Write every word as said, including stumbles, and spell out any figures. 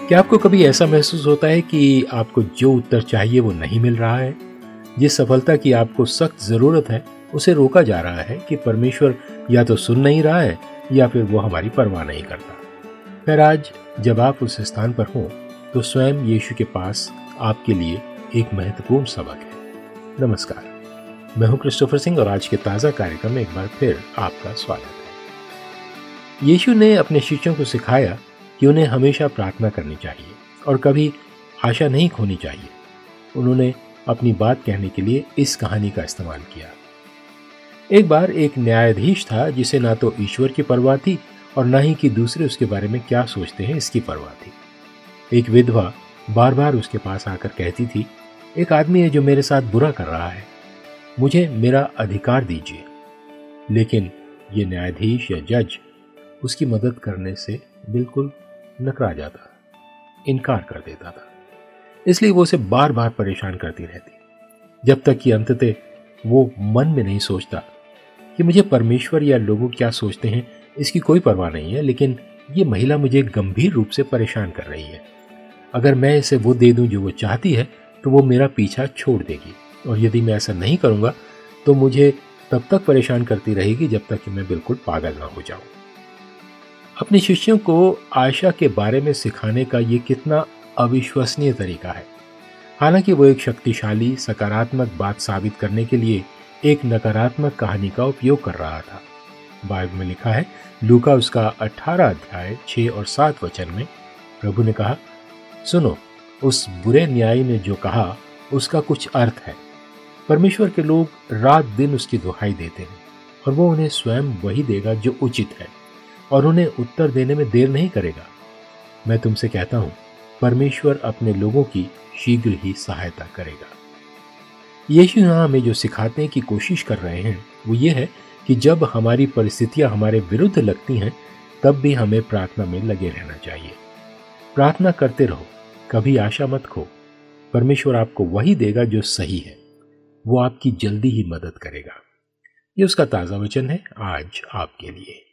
क्या आपको कभी ऐसा महसूस होता है कि आपको जो उत्तर चाहिए वो नहीं मिल रहा है? जिस सफलता की आपको सख्त जरूरत है उसे रोका जा रहा है कि परमेश्वर या तो सुन नहीं रहा है या फिर वो हमारी परवाह नहीं करता। फिर आज जब आप उस स्थान पर हो तो स्वयं यीशु के पास आपके लिए एक महत्वपूर्ण सबक है। नमस्कार, मैं हूं क्रिस्टोफर सिंह और आज के ताजा कार्यक्रम में एक बार फिर आपका स्वागत है। यीशु ने अपने शिष्यों को सिखाया कि उन्हें हमेशा प्रार्थना करनी चाहिए और कभी आशा नहीं खोनी चाहिए। उन्होंने अपनी बात कहने के लिए इस कहानी का इस्तेमाल किया। एक बार एक न्यायाधीश था जिसे ना तो ईश्वर की परवाह थी और ना ही कि दूसरे उसके बारे में क्या सोचते हैं इसकी परवाह थी। एक विधवा बार बार उसके पास आकर कहती थी, एक आदमी है जो मेरे साथ बुरा कर रहा है, मुझे मेरा अधिकार दीजिए। लेकिन ये न्यायाधीश या जज उसकी मदद करने से बिल्कुल नकरा जाता, इनकार कर देता था। इसलिए वो उसे बार बार परेशान करती रहती, जब तक कि अंततः वो मन में नहीं सोचता कि मुझे परमेश्वर या लोग क्या सोचते हैं इसकी कोई परवाह नहीं है, लेकिन ये महिला मुझे गंभीर रूप से परेशान कर रही है। अगर मैं इसे वो दे दूं जो वो चाहती है तो वो मेरा पीछा छोड़ देगी, और यदि मैं ऐसा नहीं करूंगा तो मुझे तब तक परेशान करती रहेगी जब तक कि मैं बिल्कुल पागल ना हो जाऊं। अपने शिष्यों को आशा के बारे में सिखाने का ये कितना अविश्वसनीय तरीका है। हालांकि वो एक शक्तिशाली सकारात्मक बात साबित करने के लिए एक नकारात्मक कहानी का उपयोग कर रहा था। बाइबल में लिखा है, लूका उसका अठारह अध्याय छह और सात वचन में प्रभु ने कहा, सुनो, उस बुरे न्यायी ने जो कहा उसका कुछ अर्थ है। परमेश्वर के लोग रात दिन उसकी दुहाई देते हैं और वो उन्हें स्वयं वही देगा जो उचित है, और उन्हें उत्तर देने में देर नहीं करेगा। मैं तुमसे कहता हूं, परमेश्वर अपने लोगों की शीघ्र ही सहायता करेगा। यीशु यहां हमें जो सिखाने की कोशिश कर रहे हैं वो ये है कि जब हमारी परिस्थितियां हमारे विरुद्ध लगती हैं तब भी हमें प्रार्थना में लगे रहना चाहिए। प्रार्थना करते रहो, कभी आशा मत खो। परमेश्वर आपको वही देगा जो सही है, वो आपकी जल्दी ही मदद करेगा। ये उसका ताजा वचन है आज आपके लिए।